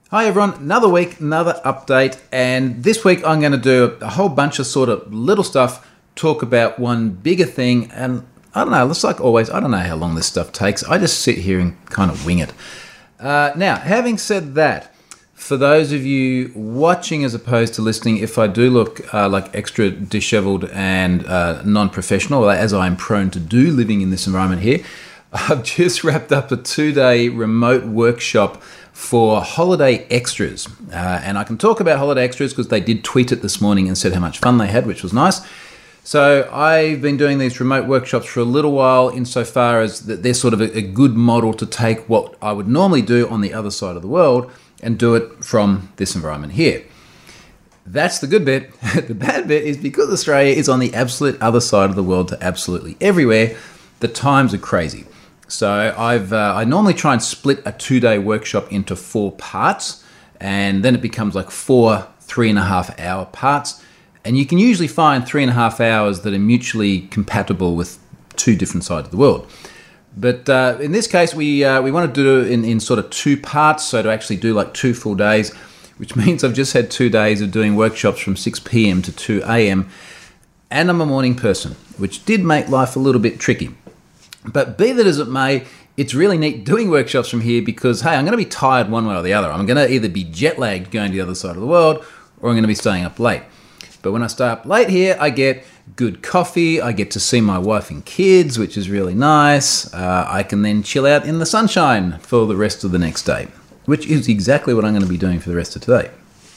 Hi everyone, another week, another update, and this week I'm going to do a whole bunch of sort of little stuff, talk about one bigger thing, and I don't know, looks like always, I don't know how long this stuff takes. I just sit here and kind of wing it. Now, having said that, for those of you watching as opposed to listening, if I do look like extra disheveled and non-professional, as I'm prone to do living in this environment here, I've just wrapped up a 2-day remote workshop for Holiday Extras. And I can talk about Holiday Extras because they did tweet it this morning and said how much fun they had, which was nice. So I've been doing these remote workshops for a little while insofar as that they're sort of a good model to take what I would normally do on the other side of the world and do it from this environment here. That's the good bit. The bad bit is because Australia is on the absolute other side of the world to absolutely everywhere, the times are crazy. So I normally try and split a 2-day workshop into 4 parts, and then it becomes like 4 3.5 hour parts. And you can usually find 3.5 hours that are mutually compatible with 2 different sides of the world. But in this case, we want to do it in sort of 2 parts, so to actually do like 2 full days, which means I've just had 2 days of doing workshops from 6 p.m. to 2 a.m. And I'm a morning person, which did make life a little bit tricky. But be that as it may, it's really neat doing workshops from here because, hey, I'm going to be tired one way or the other. I'm going to either be jet lagged going to the other side of the world or I'm going to be staying up late. But when I stay up late here, I get good coffee. I get to see my wife and kids, which is really nice. I can then chill out in the sunshine for the rest of the next day, which is exactly what I'm going to be doing for the rest of today.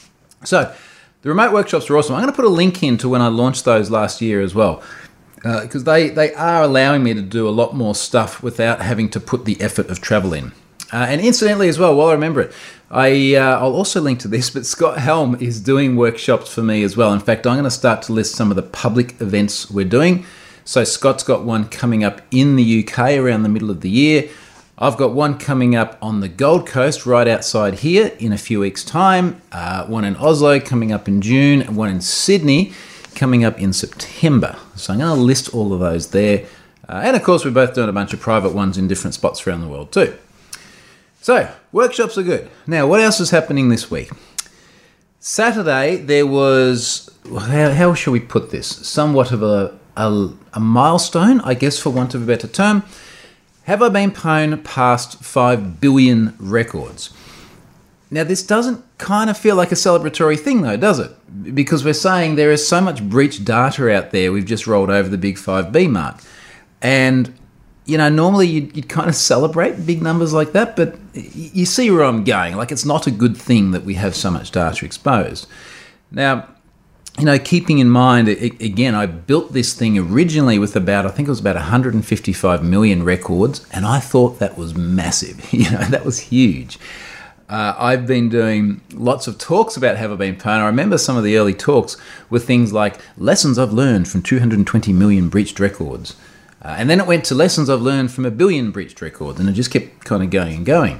So the remote workshops are awesome. I'm going to put a link in to when I launched those last year as well. Because they are allowing me to do a lot more stuff without having to put the effort of travel in. And incidentally as well, while I remember it, I'll also link to this, but Scott Helm is doing workshops for me as well. In fact, I'm going to start to list some of the public events we're doing. So Scott's got one coming up in the UK around the middle of the year. I've got one coming up on the Gold Coast right outside here in a few weeks' time. One in Oslo coming up in June, and one in Sydney coming up in September. So I'm going to list all of those there. And of course, we're both doing a bunch of private ones in different spots around the world too. So, workshops are good. Now, what else is happening this week? Saturday, there was, how shall we put this? Somewhat of a milestone, I guess, for want of a better term. Have I Been Pwned past 5 billion records? Now, this doesn't kind of feel like a celebratory thing, though, does it? Because we're saying there is so much breached data out there, we've just rolled over the big 5B mark. And, you know, normally you'd kind of celebrate big numbers like that, but you see where I'm going. Like, it's not a good thing that we have so much data exposed. Now, you know, keeping in mind, again, I built this thing originally with I think it was about 155 million records, and I thought that was massive. You know, that was huge. I've been doing lots of talks about Have I Been Pwned. I remember some of the early talks were things like lessons I've learned from 220 million breached records. And then it went to lessons I've learned from 1 billion breached records, and it just kept kind of going and going.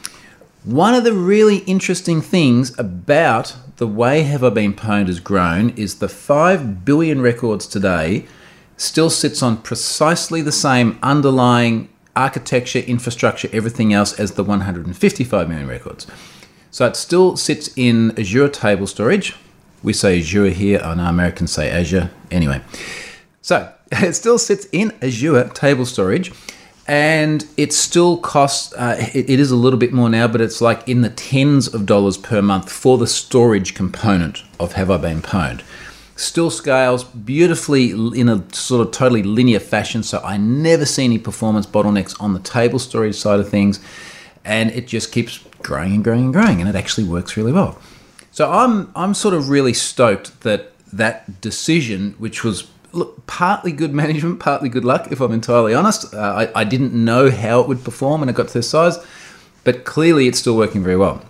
One of the really interesting things about the way Have I Been Pwned has grown is the 5 billion records today still sits on precisely the same underlying architecture, infrastructure, everything else as the 155 million records. So it still sits in Azure table storage. We say Azure here, I know Americans say Azure. Anyway, so it still sits in Azure table storage, and it still costs, it is a little bit more now, but it's like in the tens of dollars per month for the storage component of Have I Been Pwned. Still scales beautifully in a sort of totally linear fashion, so I never see any performance bottlenecks on the table storage side of things, and it just keeps growing and growing and growing, and it actually works really well. So I'm sort of really stoked that decision, which was partly good management, partly good luck, if I'm entirely honest. I didn't know how it would perform when it got to this size, but clearly it's still working very well.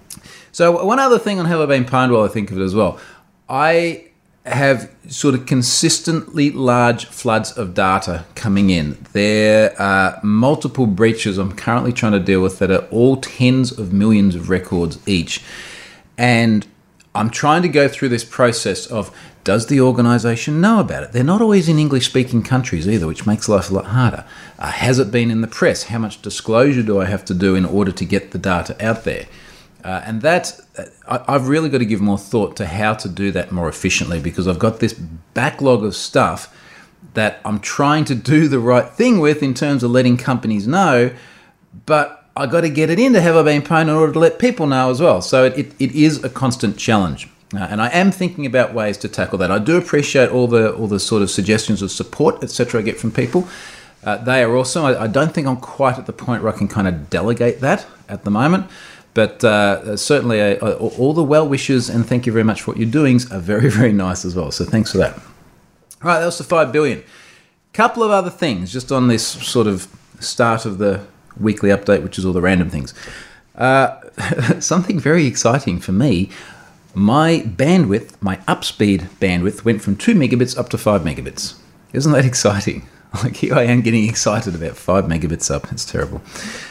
So one other thing on Have I Been Pwned while I think of it as well, I have sort of consistently large floods of data coming in. There are multiple breaches I'm currently trying to deal with that are all tens of millions of records each. And I'm trying to go through this process of, does the organisation know about it? They're not always in English-speaking countries either, which makes life a lot harder. Has it been in the press? How much disclosure do I have to do in order to get the data out there? And that, I've really got to give more thought to how to do that more efficiently, because I've got this backlog of stuff that I'm trying to do the right thing with in terms of letting companies know, but I got to get it into Have I Been Pwned in order to let people know as well. So it is a constant challenge. And I am thinking about ways to tackle that. I do appreciate all the sort of suggestions of support, etc. I get from people. They are awesome. I don't think I'm quite at the point where I can kind of delegate that at the moment. But certainly all the well wishes and thank you very much for what you're doing are very, very nice as well. So thanks for that. All right, that was the 5 billion. Couple of other things just on this sort of start of the weekly update, which is all the random things. Something very exciting for me. My bandwidth, my upspeed bandwidth, went from 2 megabits up to 5 megabits. Isn't that exciting? Like, here I am getting excited about 5 megabits up. It's terrible.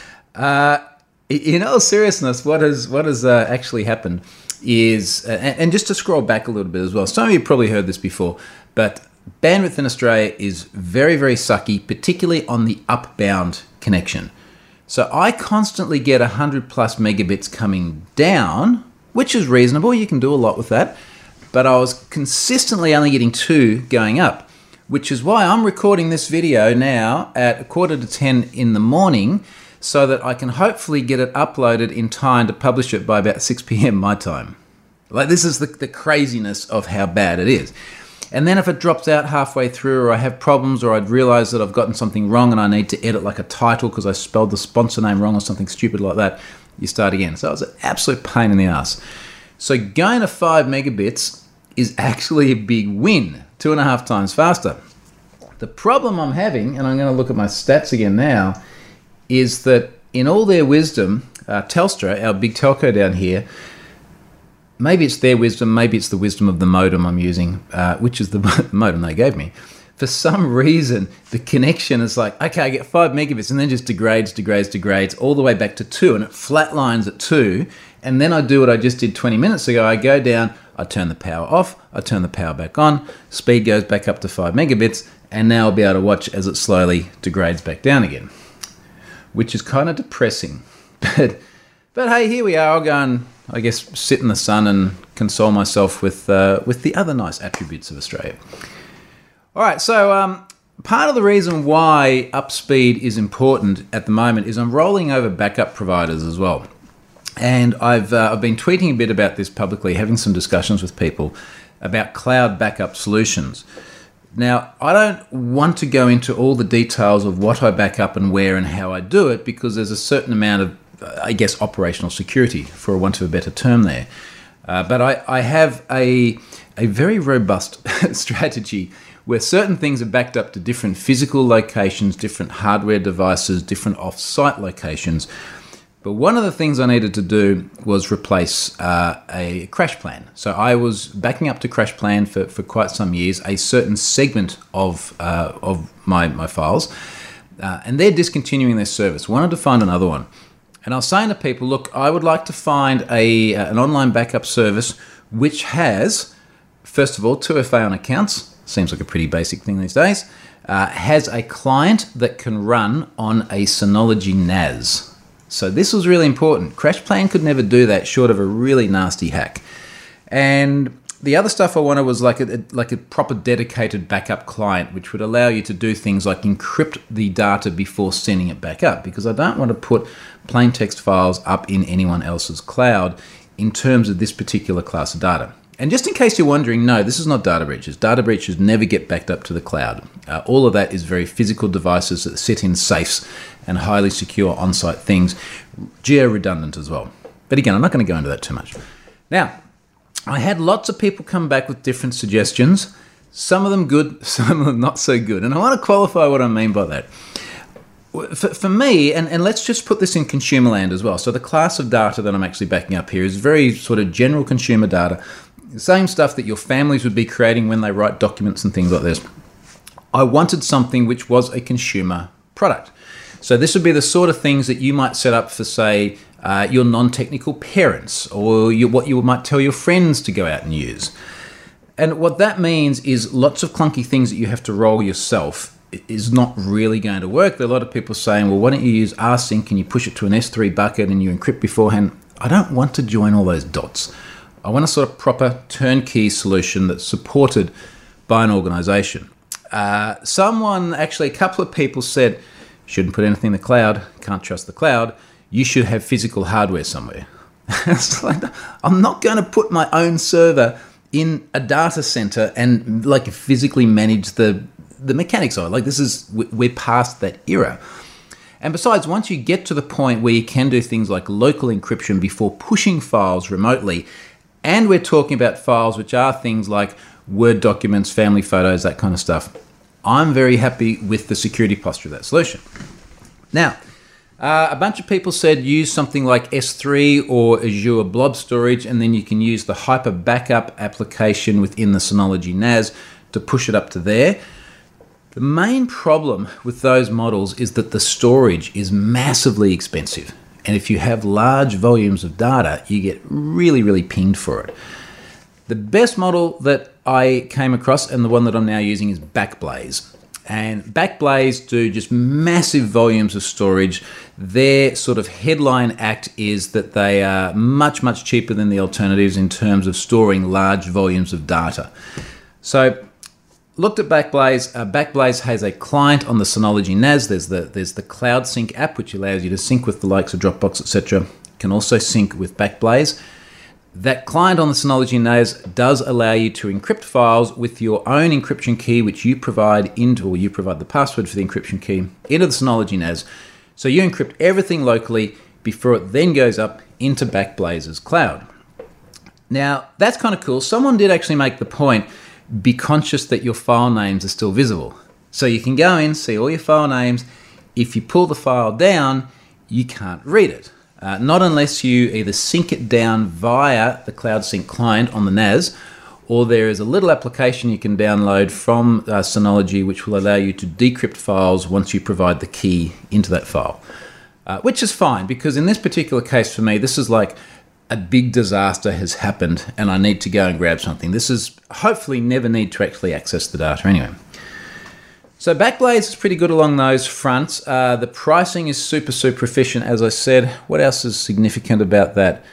In all seriousness, what has actually happened is, and just to scroll back a little bit as well, some of you probably heard this before, but bandwidth in Australia is very, very sucky, particularly on the upbound connection. So I constantly get 100 plus megabits coming down, which is reasonable. You can do a lot with that. But I was consistently only getting 2 going up, which is why I'm recording this video now at 9:45 in the morning, so that I can hopefully get it uploaded in time to publish it by about 6 p.m. my time. Like, this is the craziness of how bad it is. And then if it drops out halfway through, or I have problems, or I'd realize that I've gotten something wrong and I need to edit like a title because I spelled the sponsor name wrong or something stupid like that, you start again. So it was an absolute pain in the ass. So going to 5 megabits is actually a big win, 2.5 times faster. The problem I'm having, and I'm going to look at my stats again now, is that in all their wisdom, Telstra, our big telco down here, maybe it's their wisdom, maybe it's the wisdom of the modem I'm using, which is the modem they gave me. For some reason, the connection is like, okay, I get 5 megabits and then just degrades all the way back to 2, and it flatlines at 2. And then I do what I just did 20 minutes ago. I go down, I turn the power off, I turn the power back on, speed goes back up to 5 megabits, and now I'll be able to watch as it slowly degrades back down again, which is kind of depressing. But hey, here we are. I'll go and, I guess, sit in the sun and console myself with the other nice attributes of Australia. All right, so part of the reason why upspeed is important at the moment is I'm rolling over backup providers as well. And I've been tweeting a bit about this publicly, having some discussions with people about cloud backup solutions. Now, I don't want to go into all the details of what I back up and where and how I do it, because there's a certain amount of, I guess, operational security, for want of a better term there. But I have a very robust strategy where certain things are backed up to different physical locations, different hardware devices, different off-site locations. But one of the things I needed to do was replace a crash plan. So I was backing up to crash plan for quite some years, a certain segment of my files, and they're discontinuing their service. Wanted to find another one. And I was saying to people, look, I would like to find an online backup service which has, first of all, 2FA on accounts. Seems like a pretty basic thing these days. Has a client that can run on a Synology NAS. So this was really important. CrashPlan could never do that short of a really nasty hack. And the other stuff I wanted was like a proper dedicated backup client, which would allow you to do things like encrypt the data before sending it back up, because I don't want to put plain text files up in anyone else's cloud in terms of this particular class of data. And just in case you're wondering, no, this is not data breaches. Data breaches never get backed up to the cloud. All of that is very physical devices that sit in safes and highly secure on-site things, geo-redundant as well. But again, I'm not going to go into that too much. Now, I had lots of people come back with different suggestions, some of them good, some of them not so good. And I want to qualify what I mean by that. For me, and let's just put this in consumer land as well. So the class of data that I'm actually backing up here is very sort of general consumer data. The same stuff that your families would be creating when they write documents and things like this. I wanted something which was a consumer product. So this would be the sort of things that you might set up for, say, your non-technical parents, or what you might tell your friends to go out and use. And what that means is lots of clunky things that you have to roll yourself is not really going to work. There are a lot of people saying, well, why don't you use rsync and you push it to an S3 bucket and you encrypt beforehand? I don't want to join all those dots. I want a sort of proper turnkey solution that's supported by an organization. A couple of people said, shouldn't put anything in the cloud, can't trust the cloud, you should have physical hardware somewhere. It's like, I'm not going to put my own server in a data center and like physically manage the mechanics of it. We're past that era. And besides, once you get to the point where you can do things like local encryption before pushing files remotely, and we're talking about files which are things like Word documents, family photos, that kind of stuff, I'm very happy with the security posture of that solution. Now, a bunch of people said use something like S3 or Azure Blob Storage, and then you can use the Hyper Backup application within the Synology NAS to push it up to there. The main problem with those models is that the storage is massively expensive. And if you have large volumes of data, you get really, really pinged for it. The best model that I came across, and the one that I'm now using, is Backblaze. And Backblaze do just massive volumes of storage. Their sort of headline act is that they are much, much cheaper than the alternatives in terms of storing large volumes of data. So, looked at Backblaze. Backblaze has a client on the Synology NAS. There's the Cloud Sync app, which allows you to sync with the likes of Dropbox, etc. You can also sync with Backblaze. That client on the Synology NAS does allow you to encrypt files with your own encryption key, which you provide or you provide the password for the encryption key into the Synology NAS. So you encrypt everything locally before it then goes up into Backblaze's cloud. Now, that's kind of cool. Someone did actually make the point, be conscious that your file names are still visible. So you can go in, see all your file names. If you pull the file down, you can't read it. Not unless you either sync it down via the Cloud Sync client on the NAS, or there is a little application you can download from Synology which will allow you to decrypt files once you provide the key into that file. Which is fine, because in this particular case for me, this is like a big disaster has happened and I need to go and grab something. This is hopefully never need to actually access the data anyway. So Backblaze is pretty good along those fronts. The pricing is super, super efficient, as I said. What else is significant about that?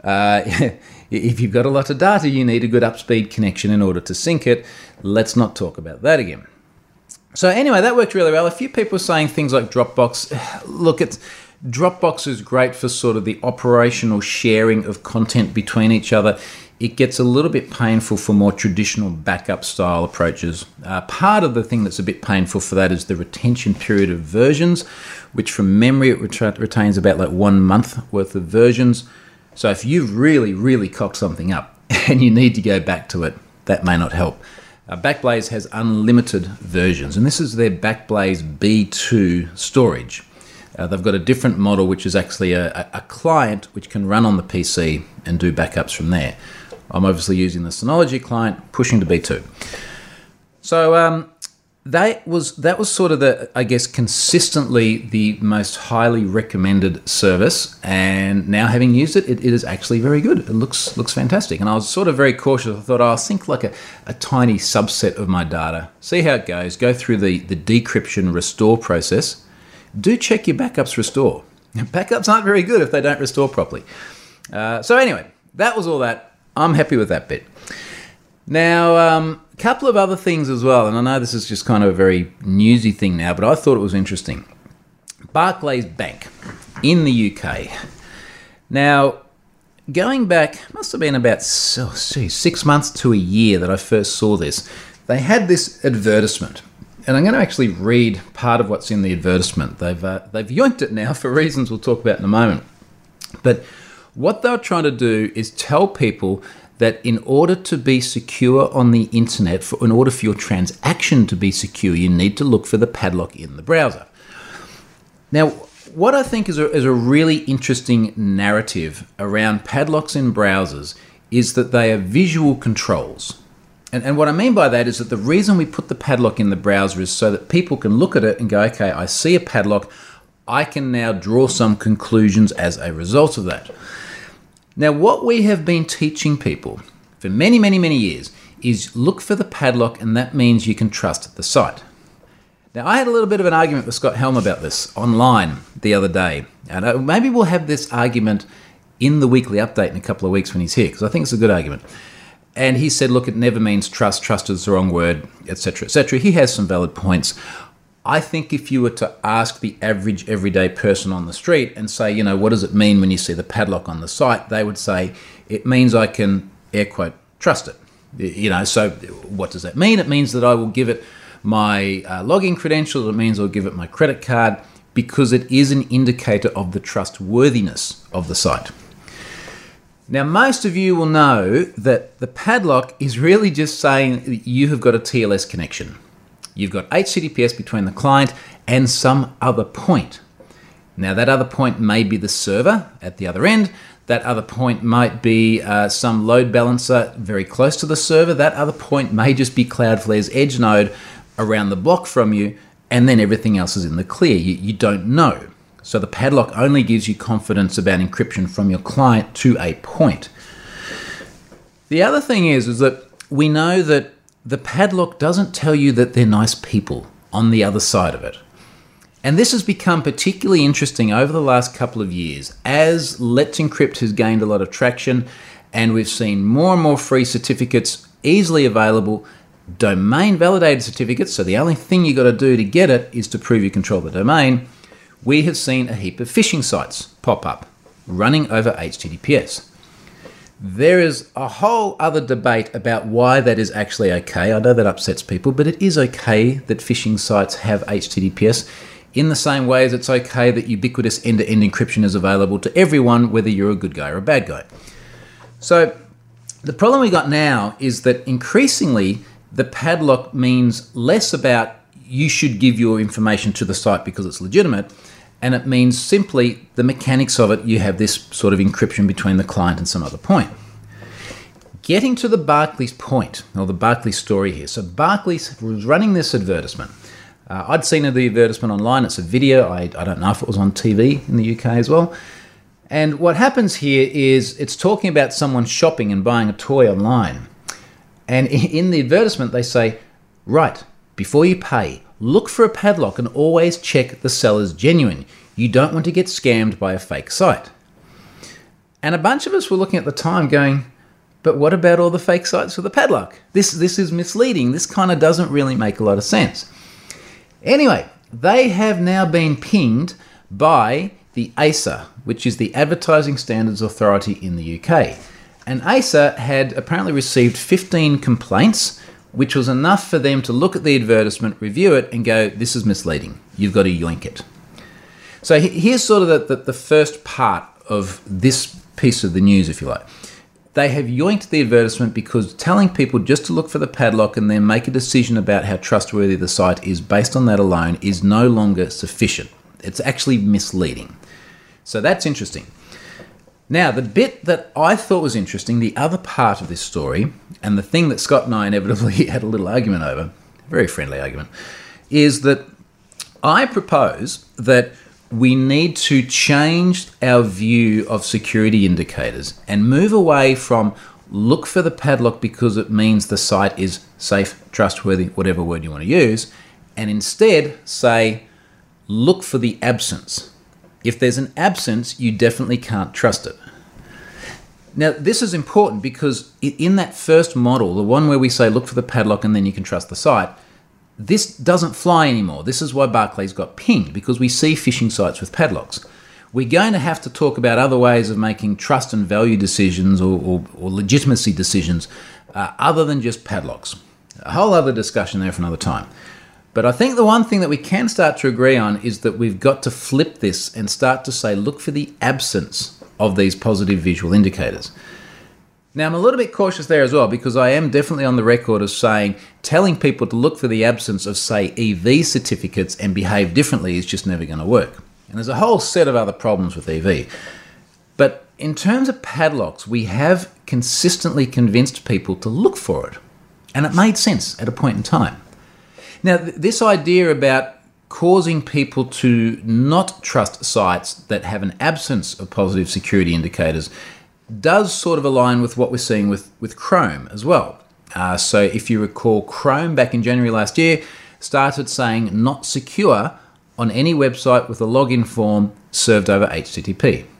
If you've got a lot of data, you need a good upspeed connection in order to sync it. Let's not talk about that again. So anyway, that worked really well. A few people are saying things like Dropbox. Look, Dropbox is great for sort of the operational sharing of content between each other. It gets a little bit painful for more traditional backup style approaches. Part of the thing that's a bit painful for that is the retention period of versions, which from memory it retains about like 1 month worth of versions. So if you've really, really cocked something up and you need to go back to it, that may not help. Backblaze has unlimited versions, and this is their Backblaze B2 storage. They've got a different model, which is actually a client which can run on the PC and do backups from there. I'm obviously using the Synology client, pushing to B2. So that was sort of the, I guess, consistently the most highly recommended service. And now having used it, it is actually very good. It looks fantastic. And I was sort of very cautious. I thought, I'll sync like a tiny subset of my data, see how it goes, go through the decryption restore process. Do check your backups restore. Backups aren't very good if they don't restore properly. So anyway, that was all that. I'm happy with that bit. Now, a couple of other things as well, and I know this is just kind of a very newsy thing now, but I thought it was interesting. Barclays Bank in the UK. Now, going back, must have been about 6 months to a year that I first saw this. They had this advertisement. And I'm going to actually read part of what's in the advertisement. They've yoinked it now for reasons we'll talk about in a moment. But what they're trying to do is tell people that in order to be secure on the internet, in order for your transaction to be secure, you need to look for the padlock in the browser. Now, what I think is a really interesting narrative around padlocks in browsers is that they are visual controls. And what I mean by that is that the reason we put the padlock in the browser is so that people can look at it and go, okay, I see a padlock. I can now draw some conclusions as a result of that. Now, what we have been teaching people for many, many, many years is look for the padlock, and that means you can trust the site. Now, I had a little bit of an argument with Scott Helm about this online the other day, and maybe we'll have this argument in the weekly update in a couple of weeks when he's here, because I think it's a good argument. And he said, look, it never means trust. Trust is the wrong word, etc., etc. He has some valid points. I think if you were to ask the average everyday person on the street and say, what does it mean when you see the padlock on the site? They would say, it means I can, air quote, trust it. So what does that mean? It means that I will give it my login credentials. It means I'll give it my credit card, because it is an indicator of the trustworthiness of the site. Now, most of you will know that the padlock is really just saying that you have got a TLS connection. You've got HTTPS between the client and some other point. Now, that other point may be the server at the other end. That other point might be some load balancer very close to the server. That other point may just be Cloudflare's edge node around the block from you, and then everything else is in the clear. You don't know. So the padlock only gives you confidence about encryption from your client to a point. The other thing is that we know that the padlock doesn't tell you that they're nice people on the other side of it. And this has become particularly interesting over the last couple of years as Let's Encrypt has gained a lot of traction, and we've seen more and more free certificates easily available, domain validated certificates, so the only thing you got to do to get it is to prove you control the domain. We have seen a heap of phishing sites pop up running over HTTPS. There is a whole other debate about why that is actually okay. I know that upsets people, but it is okay that phishing sites have HTTPS in the same way as it's okay that ubiquitous end-to-end encryption is available to everyone, whether you're a good guy or a bad guy. So the problem we got now is that increasingly the padlock means less about you should give your information to the site because it's legitimate, and it means simply the mechanics of it. You have this sort of encryption between the client and some other point. Getting to the Barclays point, or the Barclays story here. So Barclays was running this advertisement. I'd seen the advertisement online. It's a video. I don't know if it was on TV in the UK as well. And what happens here is it's talking about someone shopping and buying a toy online. And in the advertisement, they say, right, before you pay, look for a padlock and always check the seller's genuine. You don't want to get scammed by a fake site. And a bunch of us were looking at the time going, but what about all the fake sites with the padlock? This is misleading. This kind of doesn't really make a lot of sense. Anyway, they have now been pinged by the ASA, which is the Advertising Standards Authority in the UK. And ASA had apparently received 15 complaints, which was enough for them to look at the advertisement, review it, and go, this is misleading. You've got to yoink it. So here's sort of the first part of this piece of the news, if you like. They have yoinked the advertisement because telling people just to look for the padlock and then make a decision about how trustworthy the site is based on that alone is no longer sufficient. It's actually misleading. So that's interesting. Now, the bit that I thought was interesting, the other part of this story, and the thing that Scott and I inevitably had a little argument over, a very friendly argument, is that I propose that we need to change our view of security indicators and move away from look for the padlock because it means the site is safe, trustworthy, whatever word you want to use, and instead say look for the absence. If there's an absence, you definitely can't trust it. Now, this is important because in that first model, the one where we say look for the padlock and then you can trust the site, this doesn't fly anymore. This is why Barclays got pinged, because we see phishing sites with padlocks. We're going to have to talk about other ways of making trust and value decisions or legitimacy decisions other than just padlocks. A whole other discussion there for another time. But I think the one thing that we can start to agree on is that we've got to flip this and start to say, look for the absence of these positive visual indicators. Now, I'm a little bit cautious there as well, because I am definitely on the record of saying telling people to look for the absence of, say, EV certificates and behave differently is just never going to work. And there's a whole set of other problems with EV. But in terms of padlocks, we have consistently convinced people to look for it. And it made sense at a point in time. Now, this idea about causing people to not trust sites that have an absence of positive security indicators does sort of align with what we're seeing with Chrome as well. So if you recall, Chrome back in January last year started saying not secure on any website with a login form served over HTTP.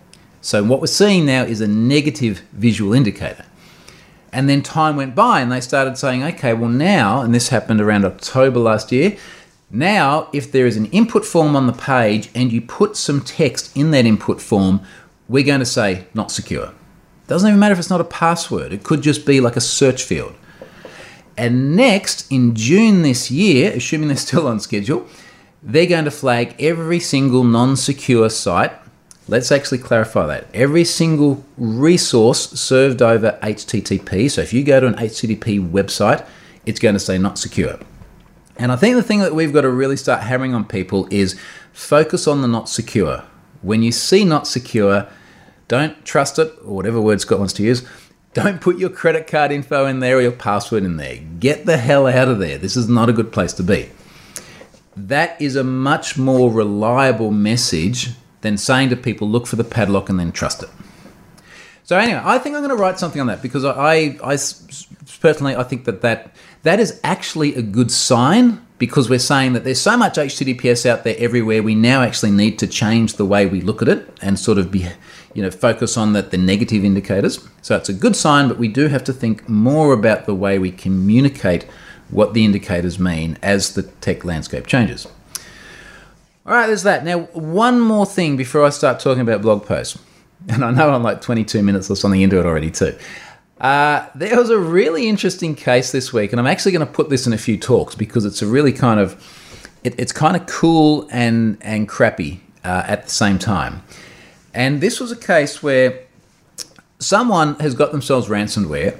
So what we're seeing now is a negative visual indicator. And then time went by and they started saying, okay, well now, and this happened around October last year, now if there is an input form on the page and you put some text in that input form, we're going to say not secure. Doesn't even matter if it's not a password. It could just be like a search field. And next, in June this year, assuming they're still on schedule, they're going to flag every single non-secure site. Let's actually clarify that. Every single resource served over HTTP. So if you go to an HTTP website, it's going to say not secure. And I think the thing that we've got to really start hammering on people is focus on the not secure. When you see not secure, don't trust it, or whatever word Scott wants to use. Don't put your credit card info in there or your password in there. Get the hell out of there. This is not a good place to be. That is a much more reliable message than saying to people, look for the padlock and then trust it. So anyway, I think I'm going to write something on that because I personally, I think that is actually a good sign, because we're saying that there's so much HTTPS out there everywhere. We now actually need to change the way we look at it and sort of be, focus on the negative indicators. So it's a good sign, but we do have to think more about the way we communicate what the indicators mean as the tech landscape changes. All right, there's that. Now, one more thing before I start talking about blog posts. And I know I'm like 22 minutes or something into it already too. There was a really interesting case this week, and I'm actually going to put this in a few talks because it's a really kind of, it's kind of cool and crappy at the same time. And this was a case where someone has got themselves ransomwared,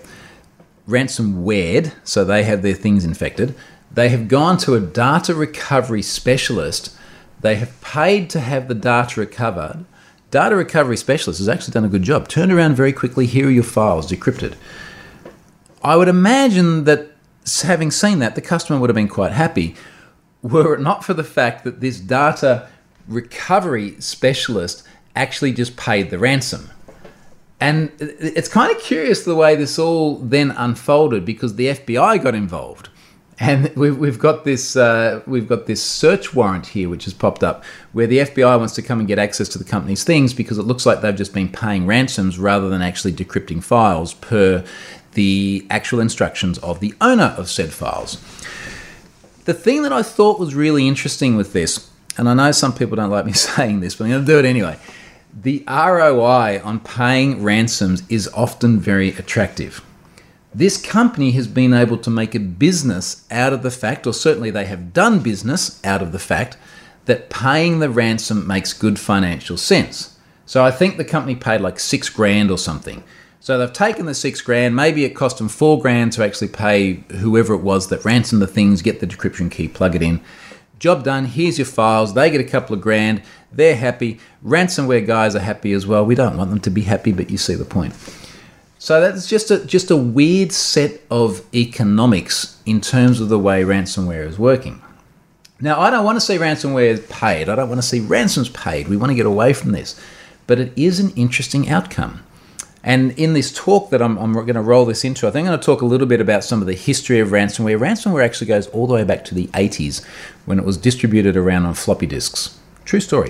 so they have their things infected. They have gone to a data recovery specialist. They have paid to have the data recovered. Data recovery specialist has actually done a good job. Turned around very quickly. Here are your files decrypted. I would imagine that having seen that, the customer would have been quite happy, were it not for the fact that this data recovery specialist actually just paid the ransom. And it's kind of curious the way this all then unfolded, because the FBI got involved. And we've got this search warrant here which has popped up where the FBI wants to come and get access to the company's things because it looks like they've just been paying ransoms rather than actually decrypting files per the actual instructions of the owner of said files. The thing that I thought was really interesting with this, and I know some people don't like me saying this, but I'm going to do it anyway. The ROI on paying ransoms is often very attractive. This company has been able to make a business out of the fact, or certainly they have done business out of the fact, that paying the ransom makes good financial sense. So I think the company paid like $6,000 or something. So they've taken the $6,000, maybe it cost them $4,000 to actually pay whoever it was that ransomed the things, get the decryption key, plug it in. Job done, here's your files, they get a couple of grand, they're happy. Ransomware guys are happy as well. We don't want them to be happy, but you see the point. So that's just a weird set of economics in terms of the way ransomware is working. Now, I don't want to see ransomware paid. I don't want to see ransoms paid. We want to get away from this. But it is an interesting outcome. And in this talk that I'm going to roll this into, I think I'm going to talk a little bit about some of the history of ransomware. Ransomware actually goes all the way back to the 80s when it was distributed around on floppy disks. True story.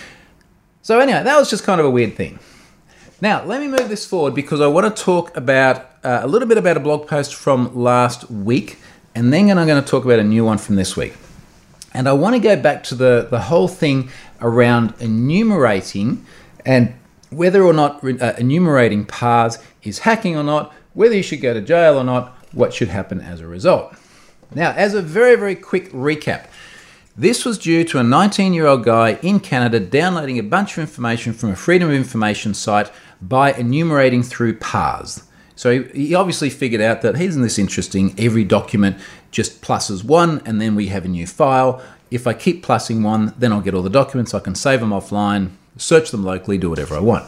So anyway, that was just kind of a weird thing. Now, let me move this forward because I want to talk about a little bit about a blog post from last week, and then I'm going to talk about a new one from this week. And I want to go back to the whole thing around enumerating and whether or not enumerating paths is hacking or not, whether you should go to jail or not, what should happen as a result. Now, as a very, very quick recap, this was due to a 19-year-old guy in Canada downloading a bunch of information from a Freedom of Information site by enumerating through paths. So he obviously figured out that, isn't this interesting, every document just pluses one and then we have a new file. If I keep plussing one, then I'll get all the documents, I can save them offline, search them locally, do whatever I want.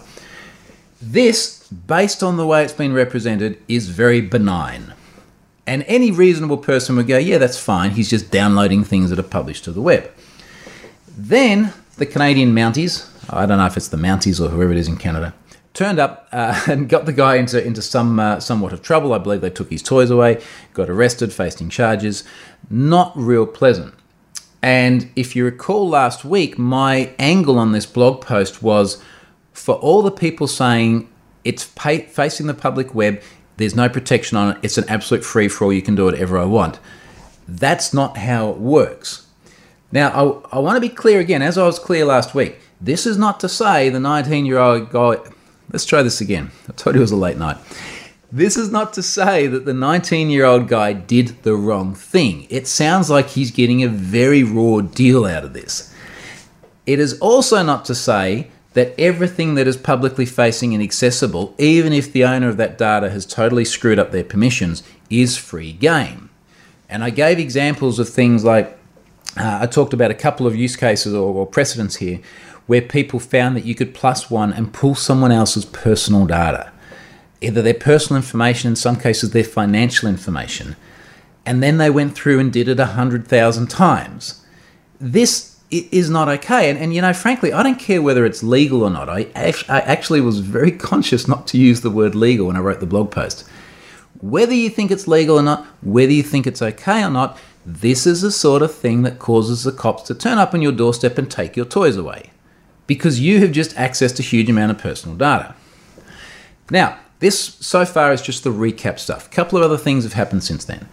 This, based on the way it's been represented, is very benign. And any reasonable person would go, yeah, that's fine. He's just downloading things that are published to the web. Then the Canadian Mounties, I don't know if it's the Mounties or whoever it is in Canada, turned up and got the guy into somewhat of trouble. I believe they took his toys away, got arrested, facing charges. Not real pleasant. And if you recall last week, my angle on this blog post was for all the people saying it's facing the public web, there's no protection on it, it's an absolute free-for-all, you can do whatever I want. That's not how it works. Now, I want to be clear again, as I was clear last week. This is not to say the 19-year-old guy... Let's try this again. I told you it was a late night. This is not to say that the 19-year-old guy did the wrong thing. It sounds like he's getting a very raw deal out of this. It is also not to say that everything that is publicly facing and accessible, even if the owner of that data has totally screwed up their permissions, is free game. And I gave examples of things like, I talked about a couple of use cases or precedents here where people found that you could +1 and pull someone else's personal data, either their personal information, in some cases their financial information, and then they went through and did it 100,000 times. This is not okay. And you know, frankly, I don't care whether it's legal or not. I actually was very conscious not to use the word legal when I wrote the blog post. Whether you think it's legal or not, whether you think it's okay or not, this is the sort of thing that causes the cops to turn up on your doorstep and take your toys away, because you have just accessed a huge amount of personal data. Now, this so far is just the recap stuff. A couple of other things have happened since then.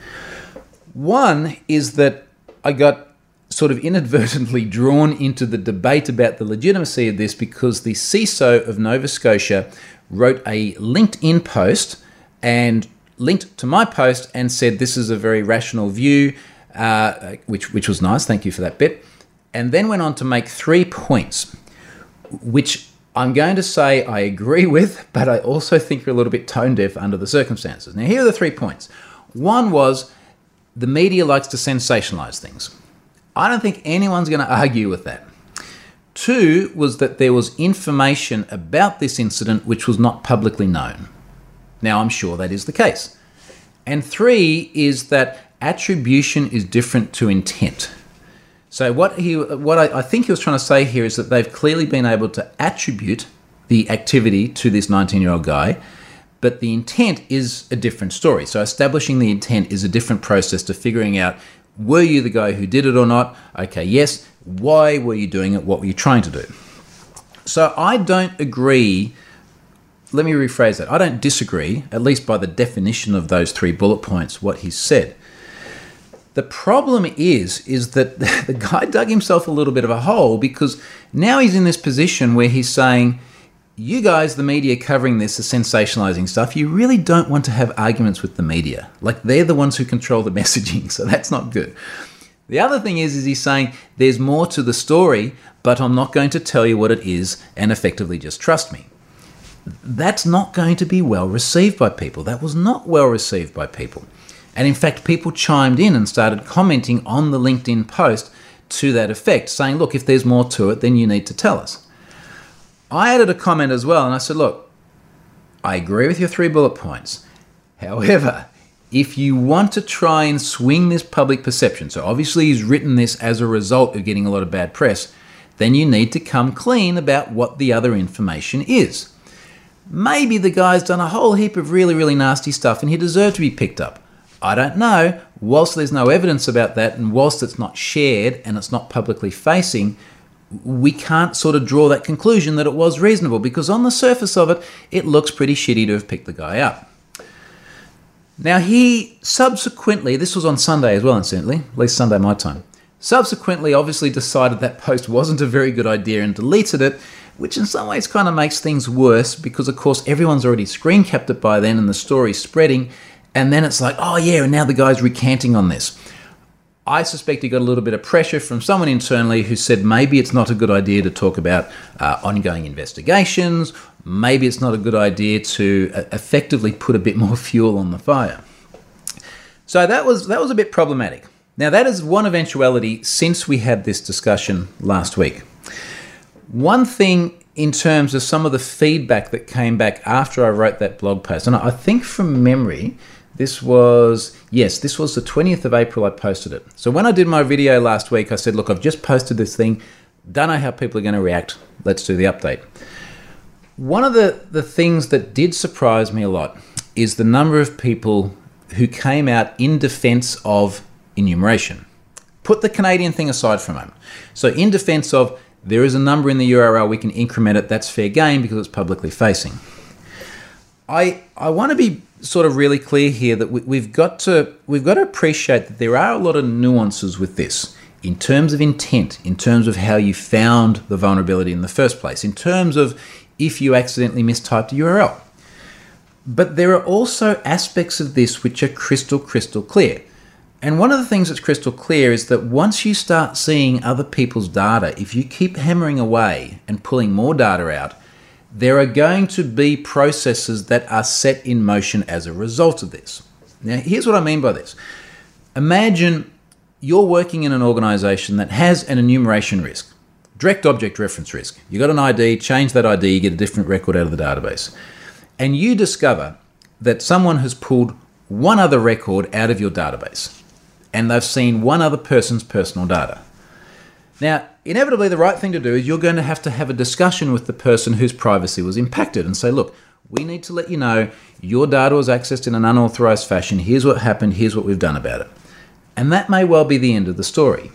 One is that I got sort of inadvertently drawn into the debate about the legitimacy of this because the CISO of Nova Scotia wrote a LinkedIn post and linked to my post and said this is a very rational view, which was nice, thank you for that bit, and then went on to make 3 points, which I'm going to say I agree with, but I also think are a little bit tone deaf under the circumstances. Now, here are the 3 points. One was the media likes to sensationalize things. I don't think anyone's going to argue with that. 2 was that there was information about this incident which was not publicly known. Now, I'm sure that is the case. And 3 is that attribution is different to intent. So what I think he was trying to say here is that they've clearly been able to attribute the activity to this 19-year-old guy, but the intent is a different story. So establishing the intent is a different process to figuring out, were you the guy who did it or not? Okay, yes. Why were you doing it? What were you trying to do? So I don't agree. Let me rephrase that. I don't disagree, at least by the definition of those 3 bullet points, what he said. The problem is that the guy dug himself a little bit of a hole, because now he's in this position where he's saying, you guys, the media covering this, are sensationalizing stuff. You really don't want to have arguments with the media. Like, they're the ones who control the messaging, so that's not good. The other thing is he's saying there's more to the story, but I'm not going to tell you what it is and effectively just trust me. That's not going to be well received by people. That was not well received by people. And in fact, people chimed in and started commenting on the LinkedIn post to that effect, saying, look, if there's more to it, then you need to tell us. I added a comment as well, and I said, look, I agree with your 3 bullet points. However, if you want to try and swing this public perception, so obviously he's written this as a result of getting a lot of bad press, then you need to come clean about what the other information is. Maybe the guy's done a whole heap of really, really nasty stuff and he deserved to be picked up. I don't know. Whilst there's no evidence about that, and whilst it's not shared and it's not publicly facing, we can't sort of draw that conclusion that it was reasonable, because on the surface of it, it looks pretty shitty to have picked the guy up. Now, he subsequently, this was on Sunday as well, incidentally, at least Sunday my time, subsequently obviously decided that post wasn't a very good idea and deleted it, which in some ways kind of makes things worse, because of course everyone's already screen capped it by then and the story's spreading, and then it's like, oh yeah, and now the guy's recanting on this. I suspect he got a little bit of pressure from someone internally who said maybe it's not a good idea to talk about ongoing investigations, maybe it's not a good idea to effectively put a bit more fuel on the fire. So that was a bit problematic. Now, that is one eventuality since we had this discussion last week. One thing in terms of some of the feedback that came back after I wrote that blog post, and I think from memory, this was the 20th of April I posted it. So when I did my video last week, I said, look, I've just posted this thing. Don't know how people are going to react. Let's do the update. One of the things that did surprise me a lot is the number of people who came out in defense of enumeration. Put the Canadian thing aside for a moment. So in defense of, there is a number in the URL, we can increment it, that's fair game because it's publicly facing. I want to be sort of really clear here that we've got to appreciate that there are a lot of nuances with this in terms of intent, in terms of how you found the vulnerability in the first place, in terms of if you accidentally mistyped a URL. But there are also aspects of this which are crystal clear. And one of the things that's crystal clear is that once you start seeing other people's data, if you keep hammering away and pulling more data out, there are going to be processes that are set in motion as a result of this. Now, here's what I mean by this. Imagine you're working in an organization that has an enumeration risk, direct object reference risk. You got an ID, change that ID, you get a different record out of the database. And you discover that someone has pulled one other record out of your database, and they've seen one other person's personal data. Now, inevitably, the right thing to do is you're going to have a discussion with the person whose privacy was impacted and say, look, we need to let you know your data was accessed in an unauthorized fashion. Here's what happened. Here's what we've done about it. And that may well be the end of the story.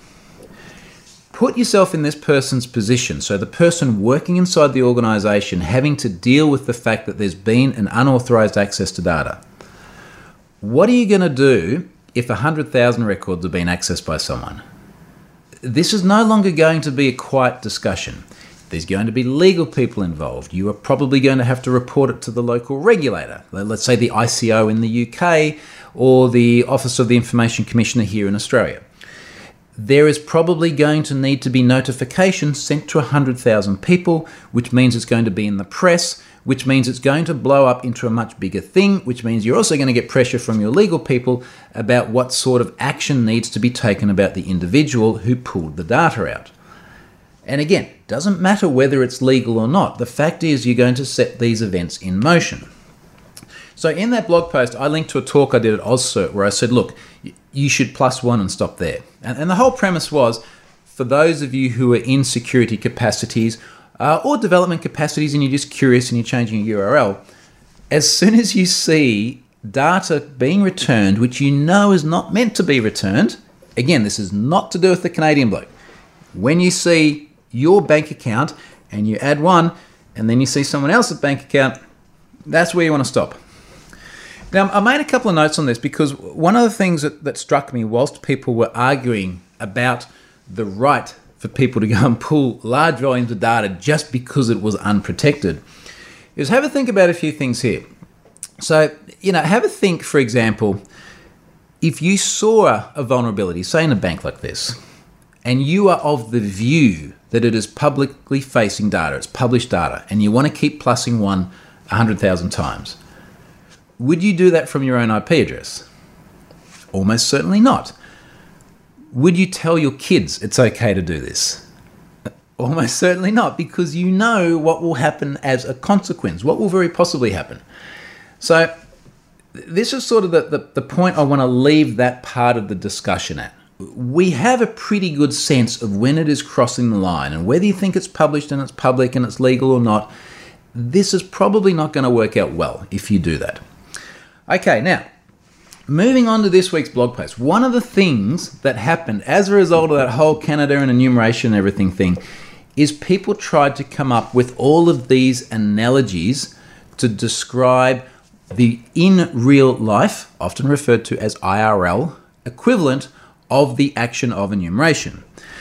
Put yourself in this person's position. So the person working inside the organization having to deal with the fact that there's been an unauthorized access to data. What are you going to do if 100,000 records have been accessed by someone? This is no longer going to be a quiet discussion. There's going to be legal people involved. You are probably going to have to report it to the local regulator. Let's say the ICO in the UK or the Office of the Information Commissioner here in Australia. There is probably going to need to be notification sent to 100,000 people, which means it's going to be in the press, which means it's going to blow up into a much bigger thing, which means you're also going to get pressure from your legal people about what sort of action needs to be taken about the individual who pulled the data out. And again, doesn't matter whether it's legal or not. The fact is you're going to set these events in motion. So in that blog post, I linked to a talk I did at AusCert where I said, look, you should +1 and stop there. And the whole premise was, for those of you who are in security capacities or development capacities and you're just curious and you're changing a URL, as soon as you see data being returned, which you know is not meant to be returned, again, this is not to do with the Canadian bloke. When you see your bank account and you add 1 and then you see someone else's bank account, that's where you want to stop. Now, I made a couple of notes on this because one of the things that struck me whilst people were arguing about the right for people to go and pull large volumes of data just because it was unprotected is have a think about a few things here. So, have a think, for example, if you saw a vulnerability, say in a bank like this, and you are of the view that it is publicly facing data, it's published data, and you want to keep +1 100,000 times, would you do that from your own IP address? Almost certainly not. Would you tell your kids it's okay to do this? Almost certainly not, because you know what will happen as a consequence, what will very possibly happen. So this is sort of the point I want to leave that part of the discussion at. We have a pretty good sense of when it is crossing the line, and whether you think it's published and it's public and it's legal or not, this is probably not going to work out well if you do that. Okay, now, moving on to this week's blog post. One of the things that happened as a result of that whole Canada and enumeration and everything thing is people tried to come up with all of these analogies to describe the in real life, often referred to as IRL, equivalent of the action of enumeration.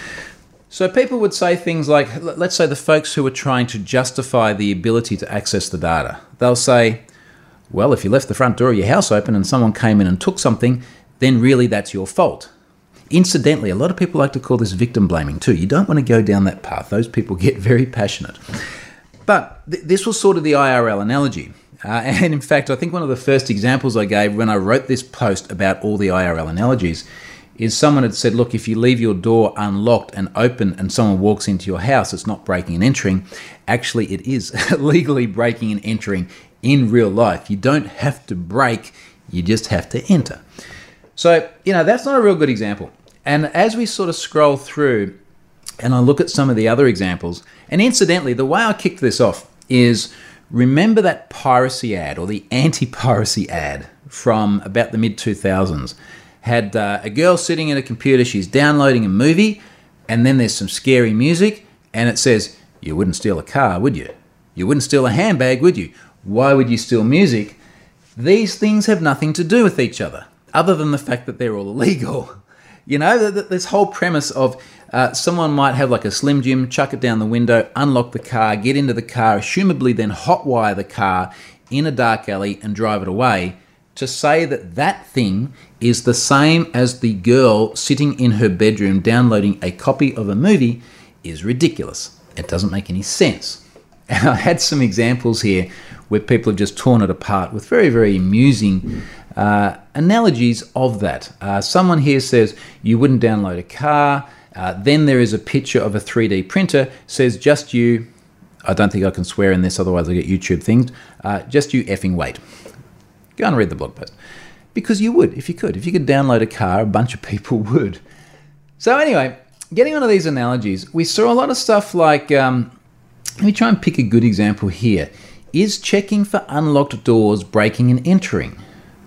So people would say things like, let's say the folks who are trying to justify the ability to access the data. They'll say, well, if you left the front door of your house open and someone came in and took something, then really that's your fault. Incidentally, a lot of people like to call this victim blaming too. You don't want to go down that path. Those people get very passionate. But this was sort of the IRL analogy. And in fact, I think one of the first examples I gave when I wrote this post about all the IRL analogies is someone had said, look, if you leave your door unlocked and open and someone walks into your house, it's not breaking and entering. Actually, it is legally breaking and entering in real life. You don't have to break, you just have to enter. So, that's not a real good example. And as we sort of scroll through and I look at some of the other examples, and incidentally, the way I kicked this off is, remember that piracy ad or the anti-piracy ad from about the mid-2000s? Had a girl sitting at a computer, she's downloading a movie, and then there's some scary music, and it says, you wouldn't steal a car, would you? You wouldn't steal a handbag, would you? Why would you steal music? These things have nothing to do with each other than the fact that they're all illegal. You know, this whole premise of someone might have like a Slim Jim, chuck it down the window, unlock the car, get into the car, assumably then hotwire the car in a dark alley and drive it away. To say that that thing is the same as the girl sitting in her bedroom downloading a copy of a movie is ridiculous. It doesn't make any sense. And I had some examples here where people have just torn it apart with very, very amusing analogies of that. Someone here says you wouldn't download a car. Then there is a picture of a 3D printer, says just you, I don't think I can swear in this, otherwise I get YouTube things, just you effing wait. Go and read the blog post. Because you would, if you could. If you could download a car, a bunch of people would. So anyway, getting onto these analogies, we saw a lot of stuff like, let me try and pick a good example here. Is checking for unlocked doors breaking and entering?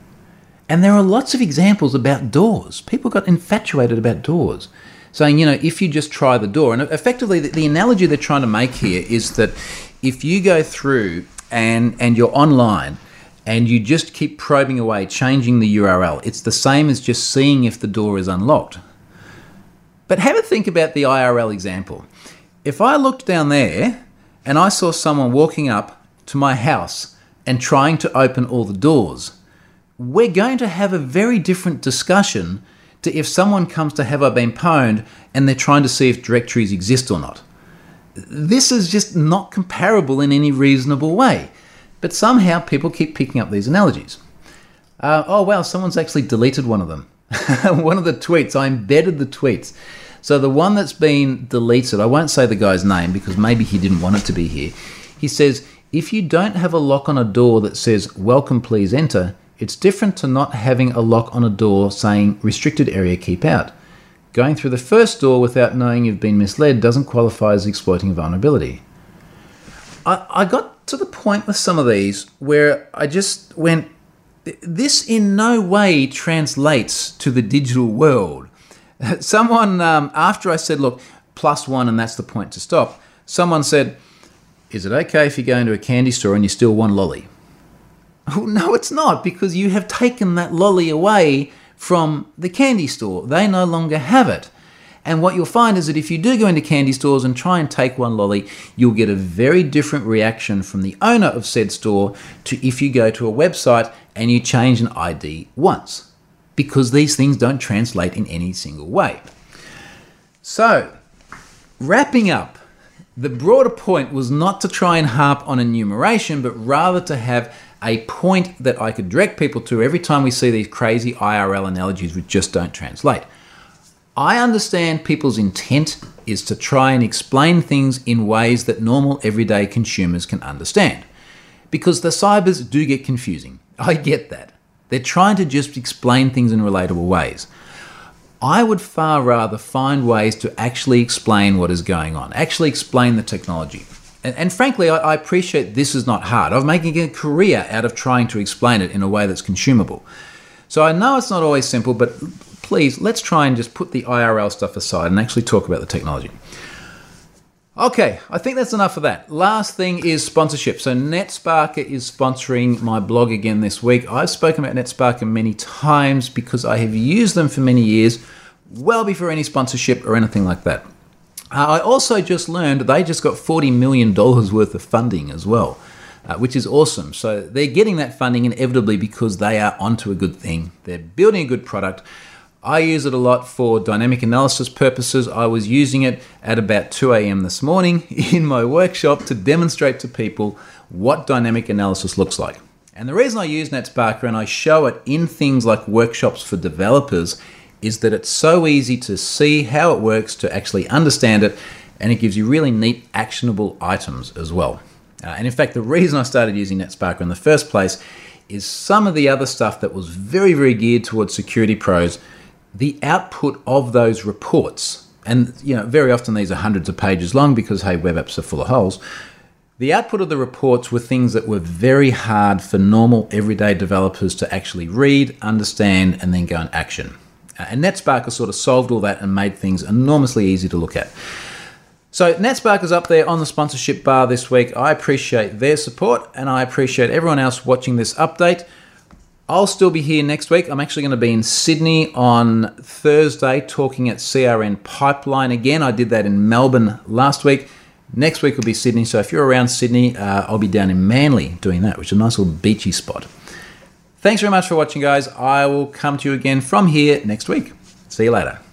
And there are lots of examples about doors. People got infatuated about doors, saying, you know, if you just try the door, and effectively the analogy they're trying to make here is that if you go through and you're online and you just keep probing away, changing the URL, it's the same as just seeing if the door is unlocked. But have a think about the IRL example. If I looked down there and I saw someone walking up to my house and trying to open all the doors, we're going to have a very different discussion to if someone comes to Have I Been Pwned and they're trying to see if directories exist or not. This is just not comparable in any reasonable way. But somehow people keep picking up these analogies. Oh, wow, someone's actually deleted one of them. One of the tweets, I embedded the tweets. So the one that's been deleted, I won't say the guy's name because maybe he didn't want it to be here. He says, if you don't have a lock on a door that says, welcome, please enter, it's different to not having a lock on a door saying, restricted area, keep out. Going through the first door without knowing you've been misled doesn't qualify as exploiting a vulnerability. I got to the point with some of these where I just went, this in no way translates to the digital world. Someone, after I said, look, +1 and that's the point to stop, someone said, is it okay if you go into a candy store and you steal one lolly? Oh, no, it's not, because you have taken that lolly away from the candy store. They no longer have it. And what you'll find is that if you do go into candy stores and try and take one lolly, you'll get a very different reaction from the owner of said store to if you go to a website and you change an ID once, because these things don't translate in any single way. So, wrapping up, the broader point was not to try and harp on enumeration, but rather to have a point that I could direct people to every time we see these crazy IRL analogies which just don't translate. I understand people's intent is to try and explain things in ways that normal everyday consumers can understand. Because the cybers do get confusing. I get that. They're trying to just explain things in relatable ways. I would far rather find ways to actually explain what is going on, actually explain the technology. And frankly, I appreciate this is not hard. I'm making a career out of trying to explain it in a way that's consumable. So I know it's not always simple, but please, let's try and just put the IRL stuff aside and actually talk about the technology. Okay, I think that's enough of that. Last thing is sponsorship. So NetSparker is sponsoring my blog again this week. I've spoken about NetSparker many times because I have used them for many years, well before any sponsorship or anything like that. I also just learned they just got $40 million worth of funding as well, which is awesome. So they're getting that funding inevitably because they are onto a good thing. They're building a good product. I use it a lot for dynamic analysis purposes. I was using it at about 2 a.m. this morning in my workshop to demonstrate to people what dynamic analysis looks like. And the reason I use NetSparker and I show it in things like workshops for developers is that it's so easy to see how it works, to actually understand it, and it gives you really neat actionable items as well. And in fact, the reason I started using NetSparker in the first place is some of the other stuff that was very, very geared towards security pros, the output of those reports, and very often these are hundreds of pages long because, hey, web apps are full of holes. The output of the reports were things that were very hard for normal everyday developers to actually read, understand, and then go and action. And NetSparker sort of solved all that and made things enormously easy to look at. So NetSpark is up there on the sponsorship bar this week. I appreciate their support, and I appreciate everyone else watching this update. I'll still be here next week. I'm actually going to be in Sydney on Thursday talking at CRN Pipeline again. I did that in Melbourne last week. Next week will be Sydney. So if you're around Sydney, I'll be down in Manly doing that, which is a nice little beachy spot. Thanks very much for watching, guys. I will come to you again from here next week. See you later.